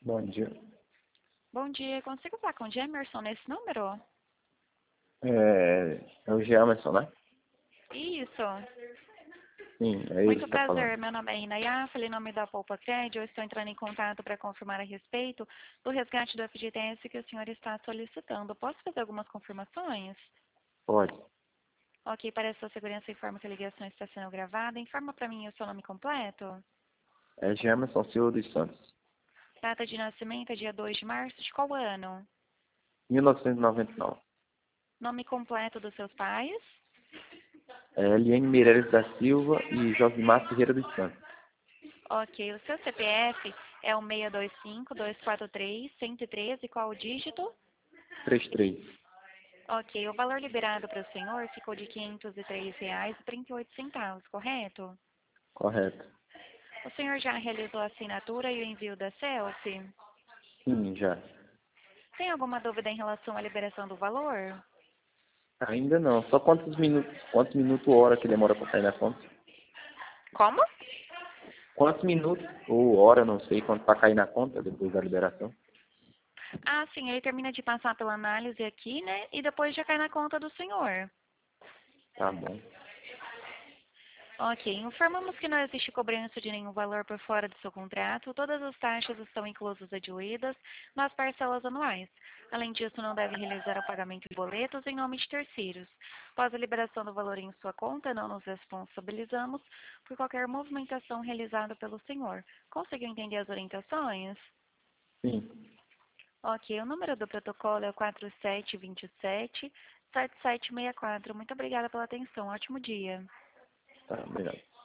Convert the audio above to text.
Bom dia. Bom dia, consigo falar com o Gemerson nesse número? É o Gemerson, né? Isso. Sim, é ele que Muito está falando. prazer, meu nome é Inaya, falei em nome da Poupa Cred. Eu estou entrando em contato para confirmar a respeito do resgate do FGTS que o senhor está solicitando. Posso fazer algumas confirmações? Pode. Ok, para a sua segurança, informo que a ligação está sendo gravada. Informa para mim o seu nome completo. É Gemerson Silva dos Santos. Data de nascimento é dia 2 de março de qual ano? 1999. Nome completo dos seus pais? Eliane Meireles da Silva e Josimar Ferreira dos Santos. Ok, o seu CPF é o 625-243-113, qual o dígito? 33. Ok, o valor liberado para o senhor ficou de R$ 503,38, correto? Correto. O senhor já realizou a assinatura e o envio da selfie? Sim, já. Tem alguma dúvida em relação à liberação do valor? Ainda não. Só quantos minutos ou hora que demora para cair na conta? Como? Quantos minutos ou hora, não sei, quanto para cair na conta depois da liberação? Ah, sim, ele termina de passar pela análise aqui, né? E depois já cai na conta do senhor. Tá bom. Ok, informamos que não existe cobrança de nenhum valor por fora do seu contrato. Todas as taxas estão inclusas e diluídas nas parcelas anuais. Além disso, não deve realizar o pagamento de boletos em nome de terceiros. Após a liberação do valor em sua conta, não nos responsabilizamos por qualquer movimentação realizada pelo senhor. Conseguiu entender as orientações? Sim. Ok, o número do protocolo é o 4727-7764. Muito obrigada pela atenção. Ótimo dia. Tá, obrigado.